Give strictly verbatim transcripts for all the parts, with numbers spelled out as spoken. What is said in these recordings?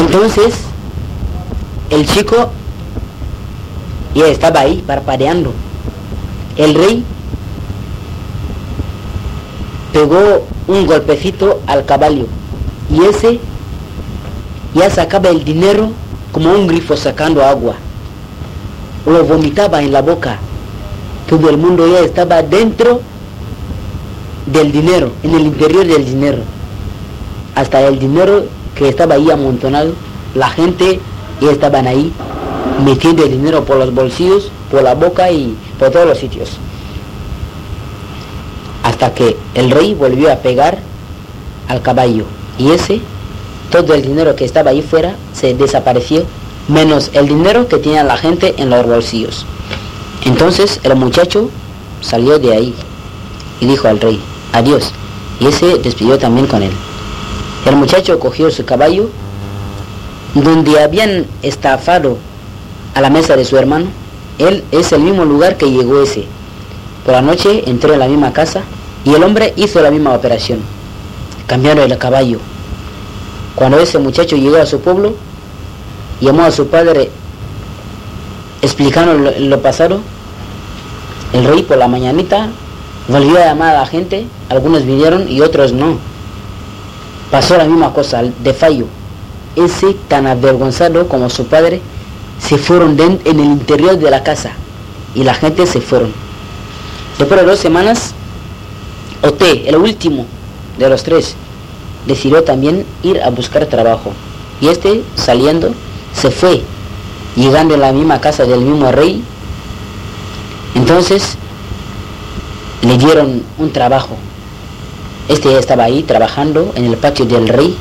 Entonces el chico ya estaba ahí parpadeando. El rey pegó un golpecito al caballo y ese ya sacaba el dinero como un grifo sacando agua. Lo vomitaba en la boca. Todo el mundo ya estaba dentro del dinero, en el interior del dinero. Hasta el dinero que estaba ahí amontonado, la gente ya estaban ahí metiendo el dinero por los bolsillos, por la boca y por todos los sitios. Hasta que el rey volvió a pegar al caballo y ese, todo el dinero que estaba ahí fuera se desapareció, menos el dinero que tenía la gente en los bolsillos. Entonces el muchacho salió de ahí y dijo al rey, adiós, y ese despidió también con él. El muchacho cogió su caballo, donde habían estafado a la mesa de su hermano. Él es el mismo lugar que llegó ese. Por la noche entró en la misma casa y el hombre hizo la misma operación. Cambiaron el caballo. Cuando ese muchacho llegó a su pueblo, llamó a su padre explicando lo, lo pasado. El rey por la mañanita volvió a llamar a la gente, algunos vinieron y otros no. Pasó la misma cosa, de fallo. Ese tan avergonzado como su padre se fueron de, en el interior de la casa y la gente se fueron. Después de dos semanas, Oté, el último de los tres, decidió también ir a buscar trabajo. Y este, saliendo, se fue, llegando a la misma casa del mismo rey. Entonces, le dieron un trabajo. Este estaba ahí trabajando en el patio del rey.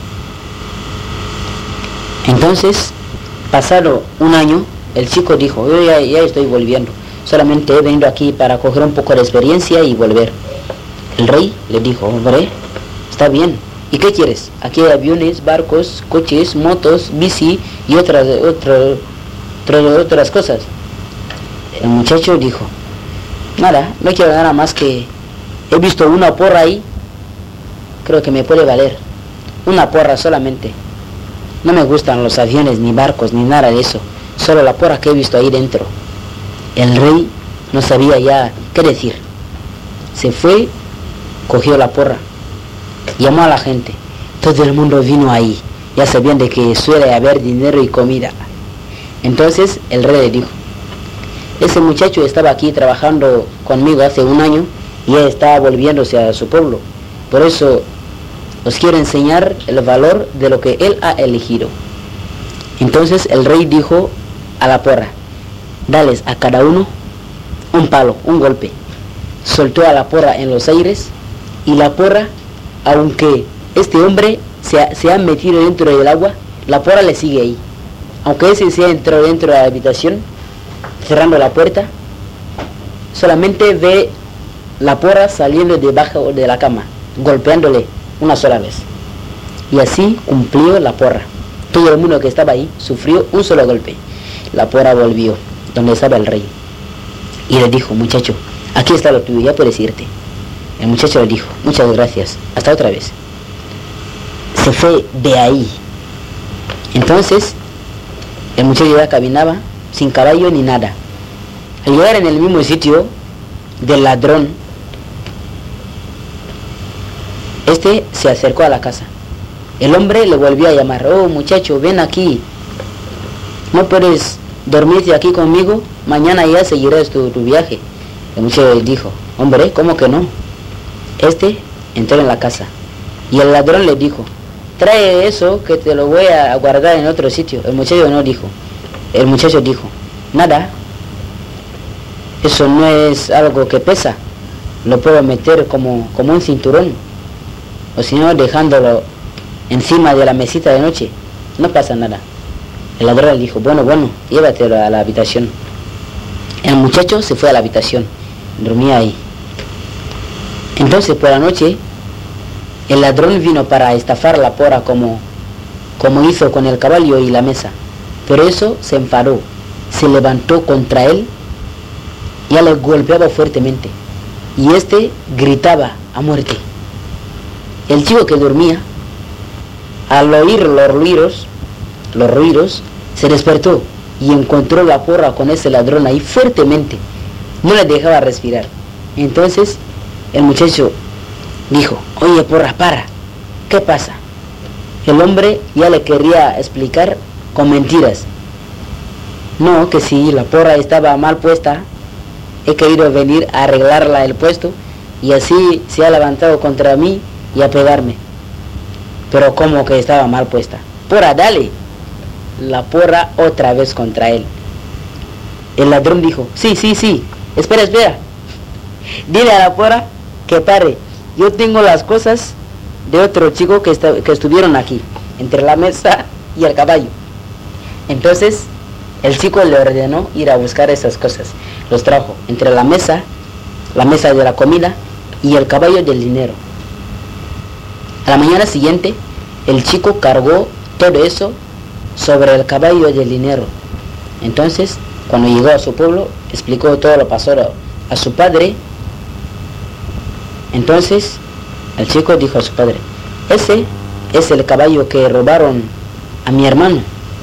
Entonces, pasado un año, el chico dijo, yo ya, ya estoy volviendo, solamente he venido aquí para coger un poco de experiencia y volver. El rey le dijo, hombre, está bien, ¿y qué quieres? Aquí hay aviones, barcos, coches, motos, bici y otras, otro, otro, otras cosas. El muchacho dijo, nada, no quiero nada más que he visto una porra ahí, creo que me puede valer, una porra solamente. No me gustan los aviones, ni barcos, ni nada de eso, solo la porra que he visto ahí dentro. El rey no sabía ya qué decir. Se fue, cogió la porra, llamó a la gente, todo el mundo vino ahí, ya sabían de que suele haber dinero y comida. Entonces el rey le dijo, ese muchacho estaba aquí trabajando conmigo hace un año y ya está volviéndose a su pueblo, por eso os quiero enseñar el valor de lo que él ha elegido. Entonces el rey dijo a la porra, dales a cada uno un palo, un golpe. Soltó a la porra en los aires y la porra, aunque este hombre se ha, se ha metido dentro del agua, la porra le sigue ahí. Aunque ese se ha entrado dentro de la habitación, cerrando la puerta, solamente ve la porra saliendo debajo de la cama, golpeándole una sola vez. Y así cumplió la porra. Todo el mundo que estaba ahí sufrió un solo golpe. La porra volvió donde estaba el rey y le dijo, muchacho, aquí está lo tuyo, ya puedes irte. El muchacho le dijo, muchas gracias, hasta otra vez. Se fue de ahí. Entonces el muchacho ya caminaba sin caballo ni nada. Al llegar en el mismo sitio del ladrón, este se acercó a la casa. El hombre le volvió a llamar, oh muchacho, ven aquí, no puedes dormirte aquí conmigo, mañana ya seguirás tu, tu viaje. El muchacho le dijo, hombre, ¿cómo que no? Este entró en la casa y el ladrón le dijo, trae eso que te lo voy a guardar en otro sitio. El muchacho no dijo, el muchacho dijo, nada, eso no es algo que pesa, lo puedo meter como, como un cinturón, o si no dejándolo encima de la mesita de noche, no pasa nada. El ladrón le dijo, bueno, bueno, llévatelo a la habitación. El muchacho se fue a la habitación, dormía ahí. Entonces por la noche, el ladrón vino para estafar la porra como, como hizo con el caballo y la mesa. Pero eso se enfadó, se levantó contra él, ya le golpeaba fuertemente. Y este gritaba a muerte. El chico que dormía, al oír los ruidos, los ruidos, se despertó y encontró la porra con ese ladrón ahí fuertemente. No le dejaba respirar. Entonces el muchacho dijo: oye, porra, para, ¿qué pasa? El hombre ya le quería explicar con mentiras. No, que si la porra estaba mal puesta, he querido venir a arreglarla el puesto y así se ha levantado contra mí y a pegarme. Pero ¿cómo que estaba mal puesta? Porra, dale. La porra otra vez contra él. El ladrón dijo: sí, sí, sí, espera, espera. Dile a la porra que pare. Yo tengo las cosas de otro chico que, está, que estuvieron aquí, entre la mesa y el caballo. Entonces el chico le ordenó ir a buscar esas cosas. Los trajo entre la mesa, la mesa de la comida y el caballo del dinero. A la mañana siguiente, el chico cargó todo eso sobre el caballo del dinero. Entonces, cuando llegó a su pueblo, explicó todo lo pasado a su padre. Entonces, el chico dijo a su padre: ese es el caballo que robaron a mi hermano.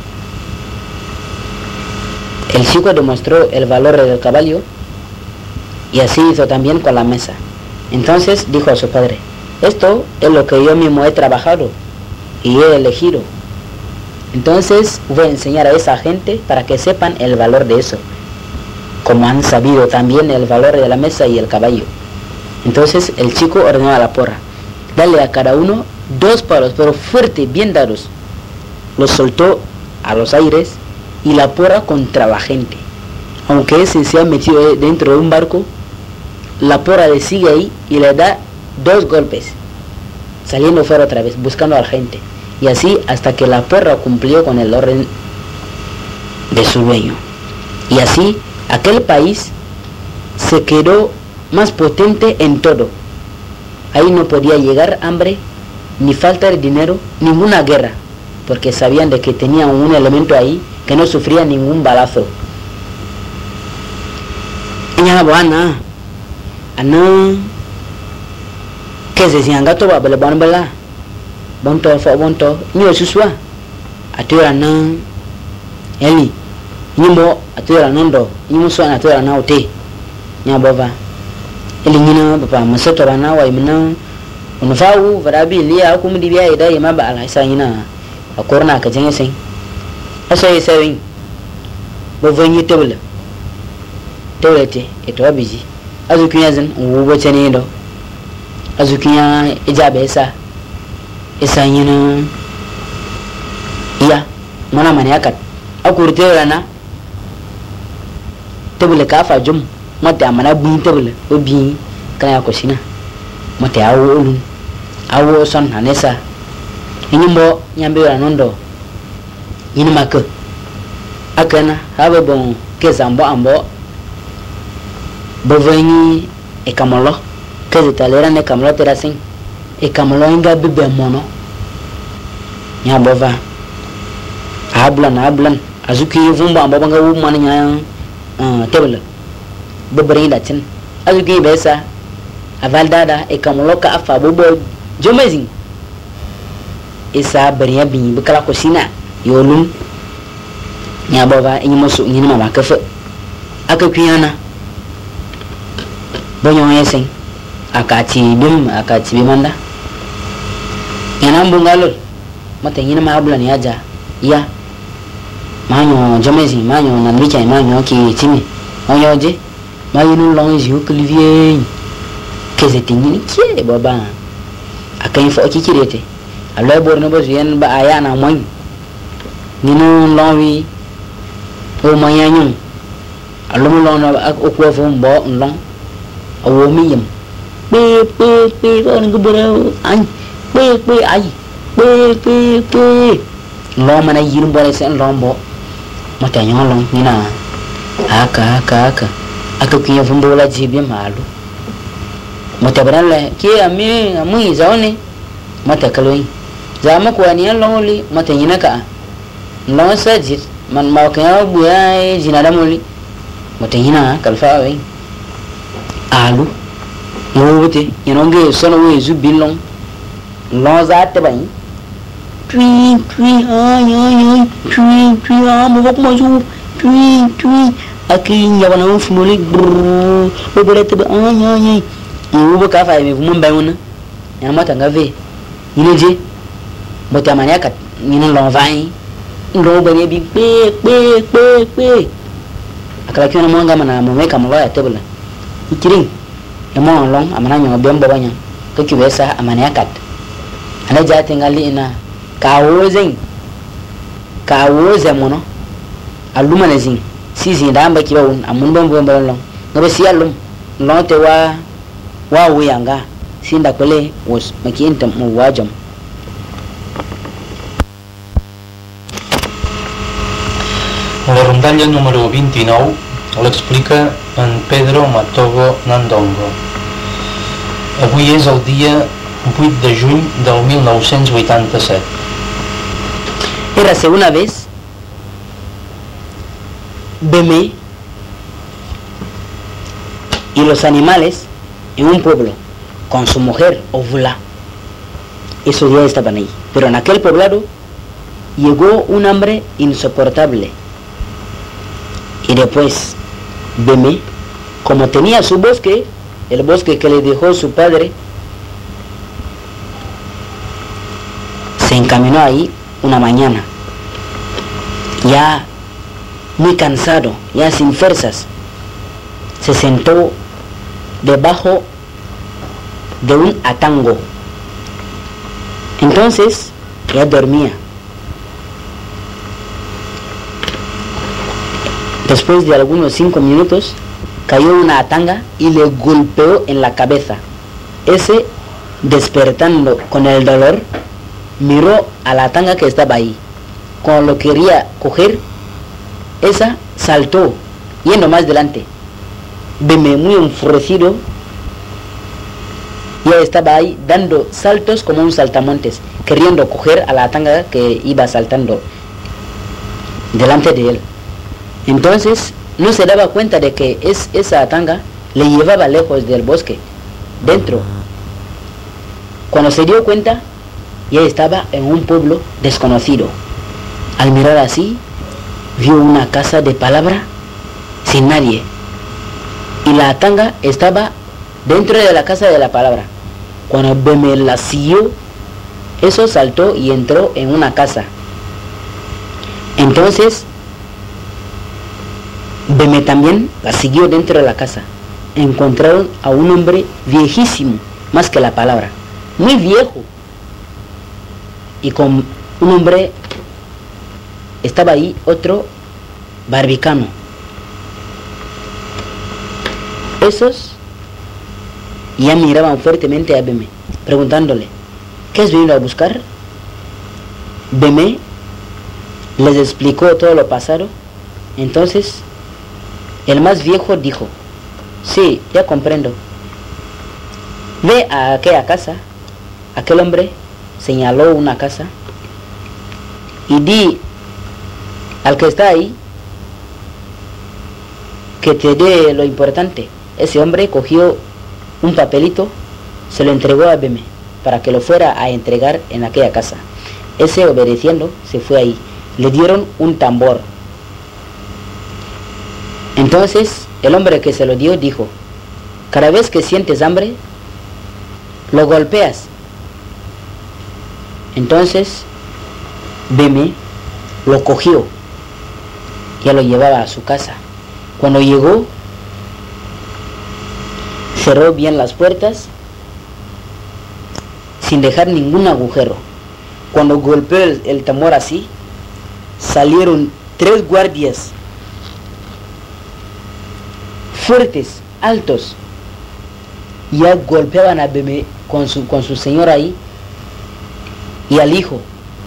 El chico demostró el valor del caballo y así hizo también con la mesa. Entonces dijo a su padre: esto es lo que yo mismo he trabajado y he elegido. Entonces voy a enseñar a esa gente para que sepan el valor de eso, como han sabido también el valor de la mesa y el caballo. Entonces el chico ordenó a la porra: dale a cada uno dos palos, pero fuerte, bien dados. Los soltó a los aires y la porra contra la gente. Aunque ese se ha metido dentro de un barco, la porra le sigue ahí y le da dos golpes, saliendo fuera otra vez, buscando a la gente. Y así hasta que la porra cumplió con el orden de su dueño. Y así aquel país se quedó más potente en todo. Ahí no podía llegar hambre, ni falta de dinero, ninguna guerra, porque sabían de que tenían un elemento ahí que no sufría ningún balazo. Nya buana, ana, que se sian gato ba bele ban bala, bonto fo bonto, nyo susua, atura na, eli, nyimo atura nondo, nyimo so atura na ote, nya bova, eli nyina papa masoto bana wa imna, unafawu varabi liya kuma dibiya ida yima ba ala isa nyina, akorna ka jenge sen. Asa yi sewin bo venyi tebule tewete eto abiji azukinya zin wubo chene do azukinya ijabe esa esa nyina iya mana mane akat akurte rana tebule ka fa jum mata amana bu tebule obi kana ko sina mata awo olun awo son hanesa inyimbo nyambe ranondo yini maka akana habe bon ke zambo ambo boveni e kamolo ke zitalera ne kamolo terasin e kamolo inga bibe mono nya bova ablan ablan azuki vumba ambo banga wu man nya uh tebele bobrin da tin azuki besa avaldada e kamolo ka afa bobo jomezin isa bariya bi bukala ko sina yolun nya baba inyi mosu nyini mama kafa aka kuyana bonyo yesen akati bim akati bimanda yana mbungalo mata nyini ma abula ni aja ya manyo jamezi manyo na micha manyo ki timi manyo je mayinu lonji uklivier keze tinyi kie baba akan fo kikirete alo borno bo yen ba aya na moy ninu lonwi o mayanyu alo mo lon ak okwo fo mbo nlon awo miyem pe pe pe ko ngi boro an pe pe ai pe pe pe lo mana yirum bore sen lombo mata nyon lon nina aka aka aka aka kiyo fo mbo la jibe malu mata branle ki ami amu zaone mata kaloi zama ko ani longoli mata nyina ka non sajit man ma ka buya jina da moli mata nyina kalfa we alu yowote yenonge sono we zubilon lon za te bai chui, chui, ay, ay, ay, chui, chui, ah, me voy como yo, chui, chui. Aquí ya van a un fumole, brrr, ay, ay, ay. Y hubo café, me fumo un baño, ya no tengo fe. Y no sé, boté a maniaca, ni no lo vai, no venía bien, pe, pe, pe, pe. Akala kiona mwanga mana mwe kama loya tebula. Ikiring, ya mwa long, amana nyonga bembo banya. Kakiwesa amana yakat. Ana jate ngali ina kawozen. Kawoze mono. Aluma nezing. Sisi ndamba kiwa un amundo mbombo long. Ngabe si alum. Lonte wa wa uyanga. Sinda kwele was makienta mu wajam. La rondalla número vint-i-nou l'explica en Pedro Matogo Nandongo. Avui és el dia vuit de juny del mil nou-cents vuitanta-set. Érase una vez Bemé y los animales en un pueblo con su mujer Ovula. Esos días estaban ahí. Pero en aquel poblado llegó un hambre insoportable. Y después, Bemé, como tenía su bosque, el bosque que le dejó su padre, se encaminó ahí una mañana, ya muy cansado, ya sin fuerzas, se sentó debajo de un atango. Entonces, ya dormía. Después de algunos cinco minutos, cayó una atanga y le golpeó en la cabeza. Ese, despertando con el dolor, miró a la atanga que estaba ahí. Cuando lo quería coger, esa saltó, yendo más delante. Bemé, muy enfurecido, ya estaba ahí dando saltos como un saltamontes, queriendo coger a la atanga que iba saltando delante de él. Entonces no se daba cuenta de que es, esa atanga le llevaba lejos del bosque, dentro. Cuando se dio cuenta, ya estaba en un pueblo desconocido. Al mirar así, vio una casa de palabra sin nadie. Y la atanga estaba dentro de la casa de la palabra. Cuando Bemé la siguió, eso saltó y entró en una casa. Entonces Bemé también la siguió dentro de la casa. Encontraron a un hombre viejísimo, más que la palabra, muy viejo. Y con un hombre estaba ahí otro barbicano. Esos ya miraban fuertemente a Bemé, preguntándole, ¿qué has venido a buscar? Bemé les explicó todo lo pasado. Entonces el más viejo dijo, sí, ya comprendo. Ve a aquella casa. Aquel hombre señaló una casa y di al que está ahí que te dé lo importante. Ese hombre cogió un papelito, se lo entregó a Bemé para que lo fuera a entregar en aquella casa. Ese, obedeciendo, se fue ahí. Le dieron un tambor. Entonces el hombre que se lo dio dijo, cada vez que sientes hambre, lo golpeas. Entonces Bemé lo cogió, ya lo llevaba a su casa. Cuando llegó, cerró bien las puertas sin dejar ningún agujero. Cuando golpeó el, el tambor así, salieron tres guardias fuertes, altos, y ya golpeaban a Bemé con su, con su señora ahí y al hijo.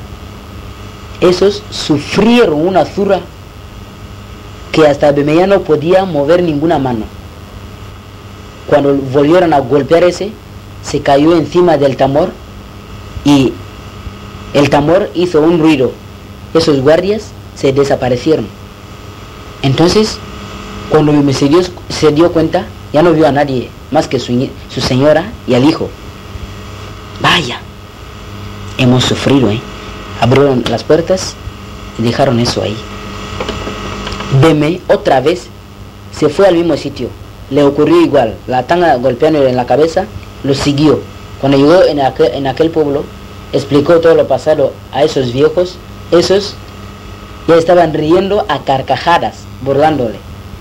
Esos sufrieron una zurra que hasta Bemé ya no podía mover ninguna mano. Cuando volvieron a golpear ese, se cayó encima del tambor y el tambor hizo un ruido. Esos guardias se desaparecieron. Entonces, cuando Bemé se dio, se dio cuenta, ya no vio a nadie más que su, su señora y al hijo. Vaya, hemos sufrido, ¿eh? Abrieron las puertas y dejaron eso ahí. Beme otra vez se fue al mismo sitio. Le ocurrió igual. La tanga golpeándole en la cabeza, lo siguió. Cuando llegó en aquel, en aquel pueblo, explicó todo lo pasado a esos viejos. Esos ya estaban riendo a carcajadas, burlándole.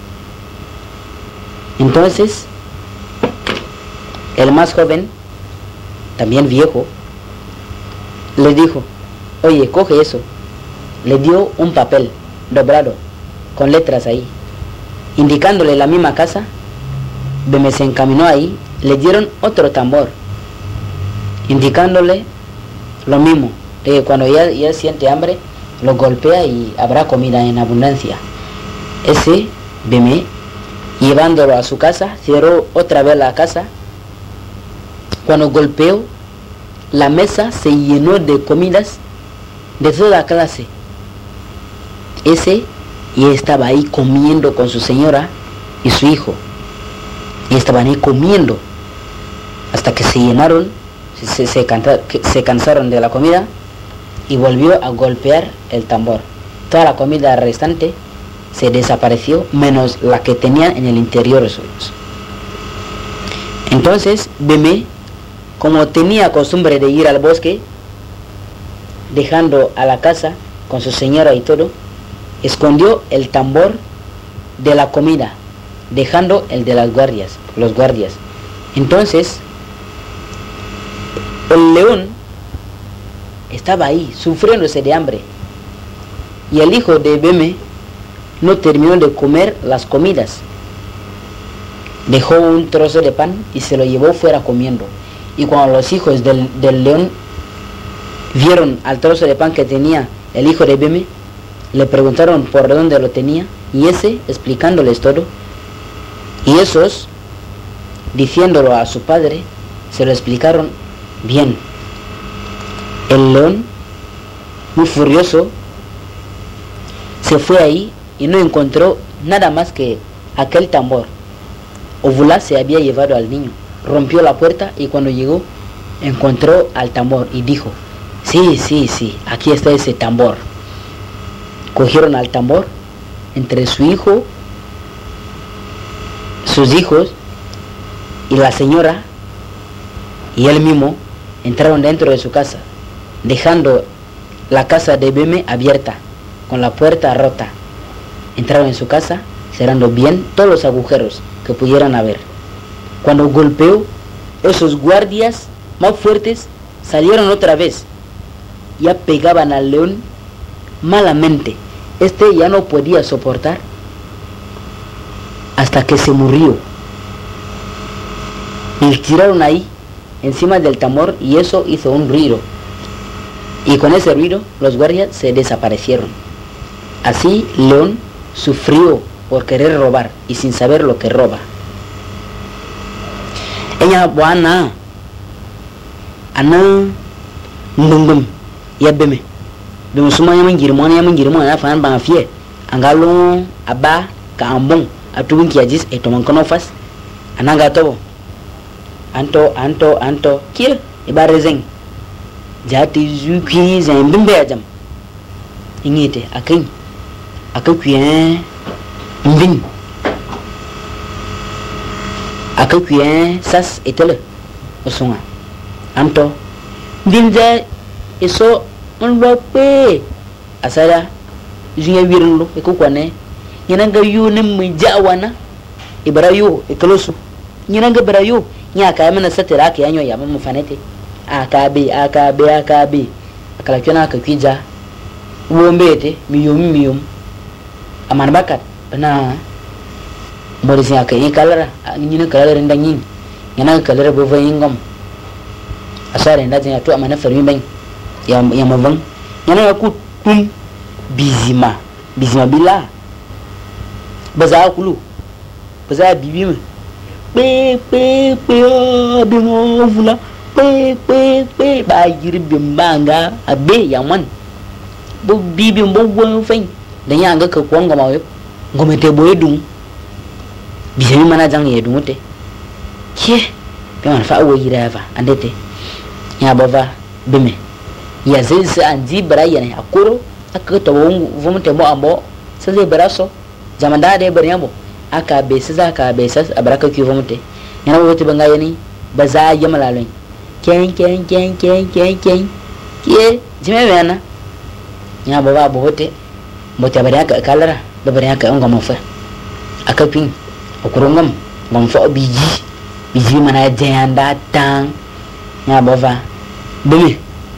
Entonces, el más joven, también viejo, le dijo: oye, coge eso. Le dio un papel doblado con letras ahí, indicándole la misma casa. Beme se encaminó ahí. Le dieron otro tambor, indicándole lo mismo, de que cuando ya, ya siente hambre, lo golpea y habrá comida en abundancia. Ese Beme, llevándolo a su casa, cerró otra vez la casa. Cuando golpeó, la mesa se llenó de comidas de toda clase. Ese ya estaba ahí comiendo con su señora y su hijo. Y estaban ahí comiendo hasta que se llenaron, se, se, canta, se cansaron de la comida, y volvió a golpear el tambor. Toda la comida restante se desapareció, menos la que tenían en el interior de sus hijos. Entonces Beme, como tenía costumbre de ir al bosque, dejando a la casa con su señora y todo, escondió el tambor de la comida, dejando el de las guardias, los guardias. Entonces el león estaba ahí, sufriéndose de hambre, y el hijo de Beme no terminó de comer las comidas. Dejó un trozo de pan y se lo llevó fuera comiendo. Y cuando los hijos del, del león vieron al trozo de pan que tenía el hijo de Beme, le preguntaron por dónde lo tenía, y ese explicándoles todo, y esos, diciéndolo a su padre, se lo explicaron bien. El león, muy furioso, se fue ahí y no encontró nada más que aquel tambor. Ovula se había llevado al niño, rompió la puerta, y cuando llegó encontró al tambor y dijo: sí, sí, sí, aquí está ese tambor. Cogieron al tambor, entre su hijo, sus hijos y la señora y él mismo, entraron dentro de su casa, dejando la casa de Beme abierta, con la puerta rota. Entraron en su casa, cerrando bien todos los agujeros que pudieran haber. Cuando golpeó, esos guardias más fuertes salieron otra vez. Ya pegaban al león malamente. Este ya no podía soportar hasta que se murió. Y tiraron ahí, encima del tambor, y eso hizo un ruido. Y con ese ruido los guardias se desaparecieron. Así León sufrió por querer robar y sin saber lo que roba. Ella buana ana ndungum ya Beme dum suma ya mangirmo ya mangirmo ya fan ba fie angalo aba ka ambon atubun ki ajis e to man kono fas ananga to anto anto anto kir ibarezeng jati zuki zan bimbe ajam ingite akai akakuyen mbin akakuyen sas etele osunga anto dinja eso on lope asara junya wirnlo e ko kwane nyenanga yune mjawana ibrayo e kolosu nyenanga brayo nya ka mana satira ka yanyo ya mu fanete akabe akabe akabe akala kyona ka kwija wombete miyum miyum aman bakat bana morisi aka yi kalara nyina kalara ndanyin nyana kalara bo vayingom asare ndaje ya to amana farmi ban ya ya mavan nyana ku tum bizima bizima bila baza kulu baza bibim pe pe pe bi mo vula pe pe pe ba yiri bimbanga abe yaman bo bibim bo won fain dan ya ga ka kwanga mawe ngomete boye dum bisemi mana jang ye dumute ke pe man fa wo yira fa andete ya bava Beme e às vezes andi braia né acuro akato vamos ter mo ambo se de braço já mandar de bariambo a cabeça a cabeça a braca que vamos ter e não vou te bangar nem bazar e malalém quem quem quem quem quem quem que de me vena nya baba bote bote bariaka kalara da bariaka ngam mo fa akapin okurungam ngam fo biji biji mana janda tang nya bava bumi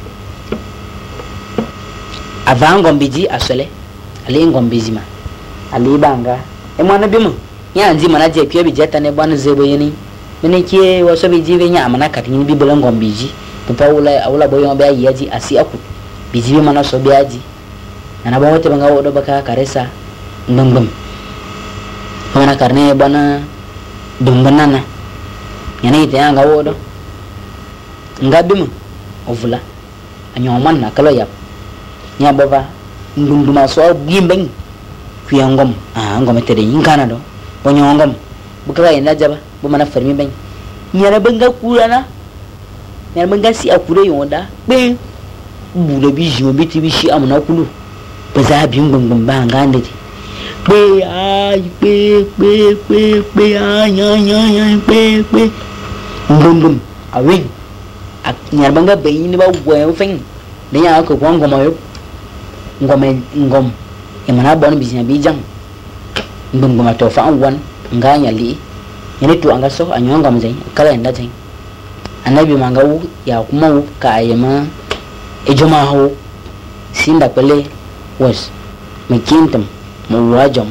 avangom biji asole ali ngom biji ma ali banga e mwana bimu nya nzi mana je pia biji atane bwana zebo yini mene kie waso biji be nya amana katin bi bela ngom biji papa wala wala boyo be yaji asi aku biji be mana so be aji na ba wote banga wodo baka karesa ngam mana karne bwana dumbanana yana ite anga wodo ngabimu ovula anyoman na kalo yap nya baba ndunduma so gimbeng kuyangom ah ngom tede yinkana do bonyongom buka ina jaba bu mana fermi ben nyara benga kulana nyara benga si akure yonda be bule biji mo biti bishi amuna kulu baza bi ngom banga ndeti be ay be be be be ay ay ay be be ngom awen ak nyara benga be ni ba gwen fen de nya ko ngom ayo ngom ngom e mana bon bizina bijang ngom ngom to fa wan nganya li yene to anga so anyonga mzai kala enda zai anabi mangawu ya kuma ka ayema ejoma ho sinda pele was mekintam mo wajam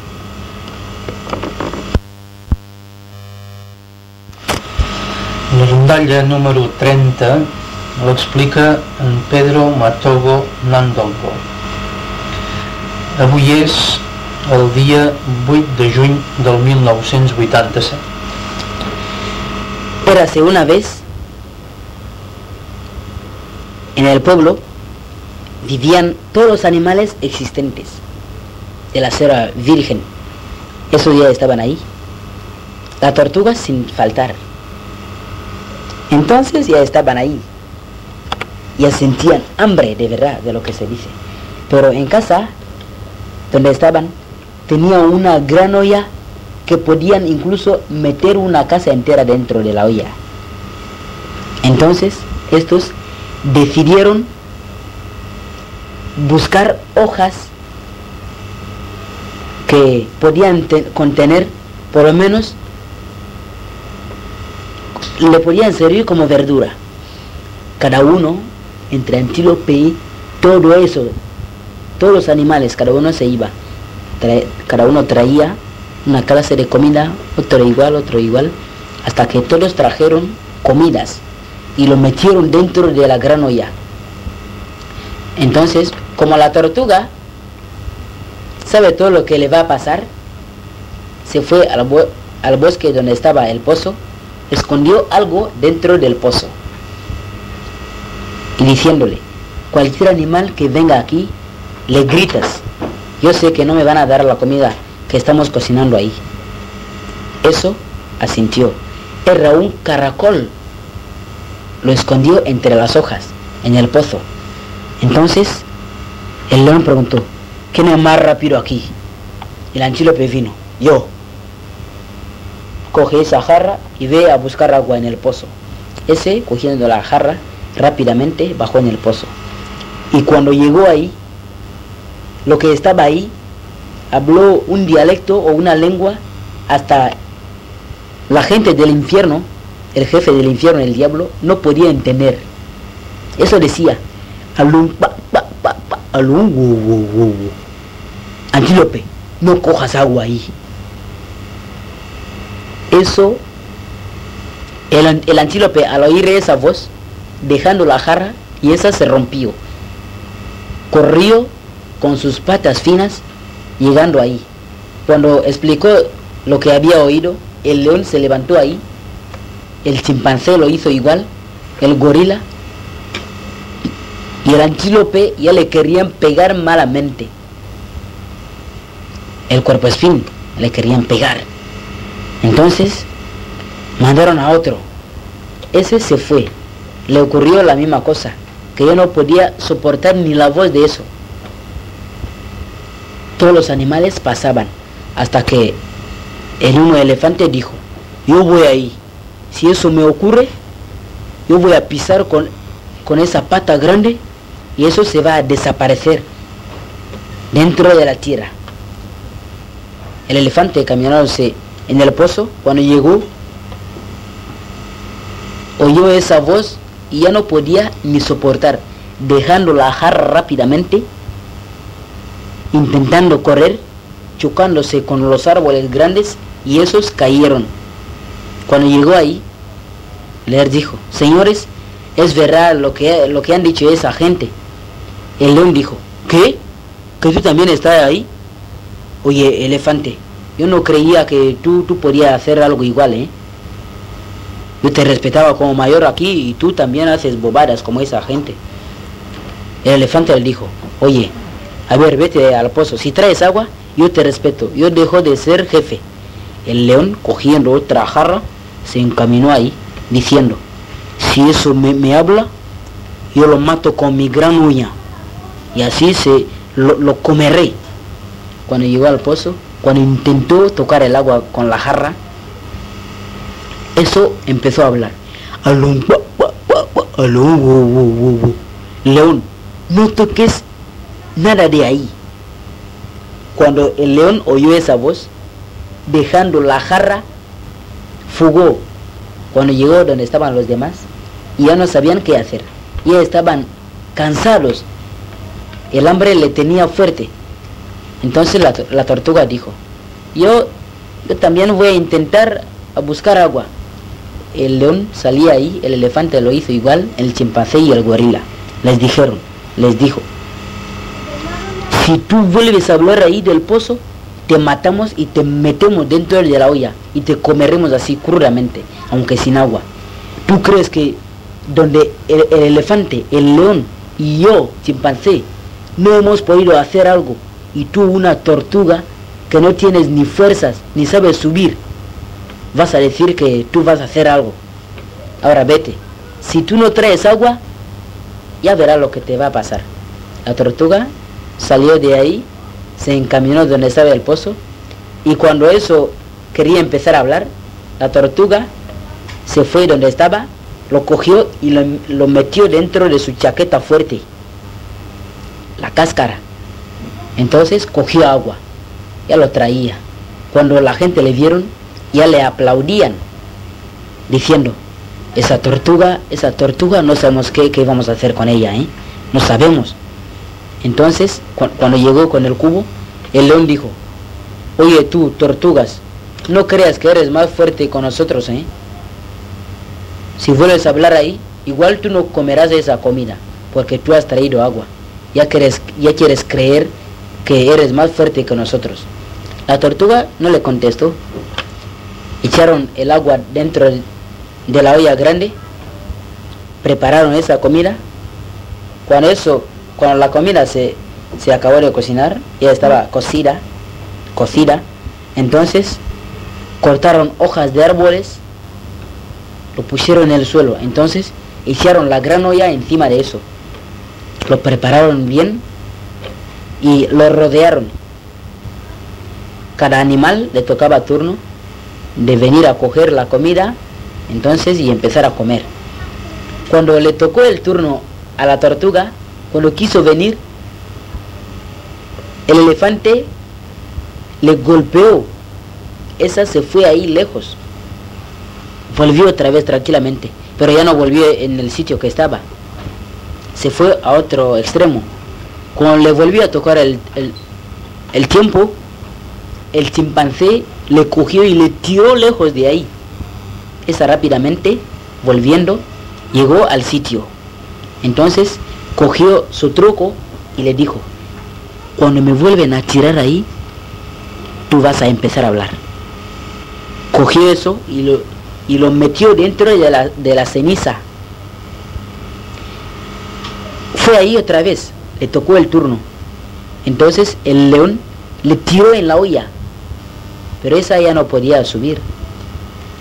La rondalla número trenta l'explica en Pedro Matogo Nandongo. Avui és el dia vuit de juny del mil nou-cents vuitanta-set. Érase una vez en el pueblo vivían todos los animales existentes de la Sierra Virgen. Esos ya estaban ahí. Las tortugas sin faltar. Entonces ya estaban ahí. Ya sentían hambre de verdad, de lo que se dice. Pero en casa donde estaban tenía una gran olla que podían incluso meter una casa entera dentro de la olla. Entonces estos decidieron buscar hojas que podían contener, por lo menos le podían servir como verdura. Cada uno, entre antílope y todo eso, todos los animales, cada uno se iba, trae, cada uno traía una clase de comida, otro igual, otro igual, hasta que todos trajeron comidas y lo metieron dentro de la gran olla. Entonces, como la tortuga sabe todo lo que le va a pasar, se fue al, bo al bosque donde estaba el pozo, escondió algo dentro del pozo y diciéndole: cualquier animal que venga aquí, le gritas, yo sé que no me van a dar la comida que estamos cocinando ahí. Eso asintió. Era un caracol. Lo escondió entre las hojas, en el pozo. Entonces el león preguntó: ¿quién es más rápido aquí? El antílope vino: yo. Coge esa jarra y ve a buscar agua en el pozo. Ese, cogiendo la jarra, rápidamente bajó en el pozo. Y cuando llegó ahí, lo que estaba ahí habló un dialecto o una lengua hasta la gente del infierno, el jefe del infierno, el diablo, no podía entender. Eso decía: habló un pa, pa, pa, pa, habló un wu, wu, wu, wu. Antílope, no cojas agua ahí. Eso, el, el antílope al oír esa voz, dejando la jarra, y esa se rompió. Corrió con sus patas finas, llegando ahí. Cuando explicó lo que había oído, el león se levantó ahí, el chimpancé lo hizo igual, el gorila, y el antílope ya le querían pegar malamente. El cuerpoespín le querían pegar. Entonces mandaron a otro. Ese se fue. Le ocurrió la misma cosa. que yo no podía soportar ni la voz de eso. Todos los animales pasaban, hasta que el uno elefante dijo, yo voy ahí, si eso me ocurre, yo voy a pisar con, con esa pata grande y eso se va a desaparecer dentro de la tierra. El elefante caminándose en el pozo, cuando llegó, oyó esa voz y ya no podía ni soportar, dejando la jarra rápidamente, intentando correr, chocándose con los árboles grandes, y esos cayeron. Cuando llegó ahí, les dijo, señores, es verdad lo que, lo que han dicho esa gente. El león dijo, ¿qué? ¿Que tú también estás ahí? Oye, elefante, yo no creía que tú, tú podías hacer algo igual, ¿eh? Yo te respetaba como mayor aquí y tú también haces bobadas como esa gente. El elefante le dijo, oye, a ver, vete al pozo, si traes agua, yo te respeto, yo dejo de ser jefe. El león, cogiendo otra jarra, se encaminó ahí, diciendo, si eso me, me habla, yo lo mato con mi gran uña, y así se lo, lo comeré. Cuando llegó al pozo, cuando intentó tocar el agua con la jarra, eso empezó a hablar. Aló, aló, león, no toques nada de ahí. Cuando el león oyó esa voz, dejando la jarra, fugó. Cuando llegó donde estaban los demás, y ya no sabían qué hacer, ya estaban cansados, el hambre le tenía fuerte. Entonces la, la tortuga dijo, yo, yo también voy a intentar a buscar agua. El león salía ahí, el elefante lo hizo igual, el chimpancé y el gorila. Les dijeron, les dijo, si tú vuelves a hablar ahí del pozo, te matamos y te metemos dentro de la olla y te comeremos así crudamente, aunque sin agua. ¿Tú crees que donde el, el elefante, el león y yo, chimpancé, no hemos podido hacer algo, y tú, una tortuga que no tienes ni fuerzas ni sabes subir, vas a decir que tú vas a hacer algo? Ahora vete, si tú no traes agua, ya verás lo que te va a pasar. La tortuga salió de ahí, se encaminó donde estaba el pozo, y cuando eso quería empezar a hablar, la tortuga se fue donde estaba, lo cogió y lo, lo metió dentro de su chaqueta fuerte, la cáscara. Entonces cogió agua, ya lo traía. Cuando la gente le vieron, ya le aplaudían, diciendo, esa tortuga, esa tortuga, no sabemos qué, qué vamos a hacer con ella, ¿eh? No sabemos. Entonces, cu cuando llegó con el cubo, el león dijo, oye tú, tortugas, no creas que eres más fuerte con nosotros, ¿eh? Si vuelves a hablar ahí, igual tú no comerás esa comida, porque tú has traído agua. Ya quieres, ya quieres creer que eres más fuerte que nosotros. La tortuga no le contestó. Echaron el agua dentro de la olla grande, prepararon esa comida. Cuando eso, cuando la comida se, se acabó de cocinar, ya estaba cocida, cocida, entonces cortaron hojas de árboles, lo pusieron en el suelo, entonces echaron la gran olla encima de eso, lo prepararon bien y lo rodearon. Cada animal le tocaba turno de venir a coger la comida, entonces, y empezar a comer. Cuando le tocó el turno a la tortuga, cuando quiso venir, el elefante le golpeó. Esa se fue ahí lejos. Volvió otra vez tranquilamente, pero ya no volvió en el sitio que estaba. Se fue a otro extremo. Cuando le volvió a tocar el, el, el tiempo, el chimpancé le cogió y le tiró lejos de ahí. Esa rápidamente, volviendo, llegó al sitio. Entonces cogió su truco y le dijo, cuando me vuelven a tirar ahí, tú vas a empezar a hablar. Cogió eso y lo, y lo metió dentro de la, de la ceniza. Fue ahí otra vez, le tocó el turno. Entonces el león le tiró en la olla, pero esa ya no podía subir.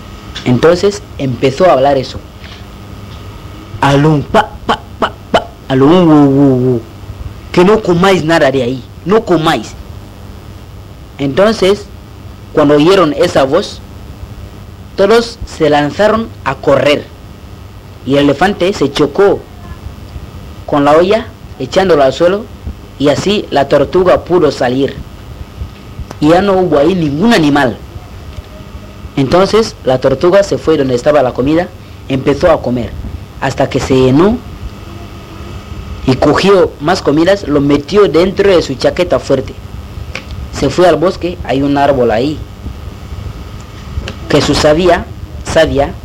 Entonces empezó a hablar eso. Alum, pa, pa, pa, pa, a lo un wu, wu, wu, que no comáis nada de ahí, no comáis. Entonces, cuando oyeron esa voz, todos se lanzaron a correr y el elefante se chocó con la olla echándola al suelo y así la tortuga pudo salir y ya no hubo ahí ningún animal. Entonces la tortuga se fue donde estaba la comida, empezó a comer hasta que se llenó y cogió más comidas, lo metió dentro de su chaqueta fuerte. Se fue al bosque, hay un árbol ahí que su sabia, sabia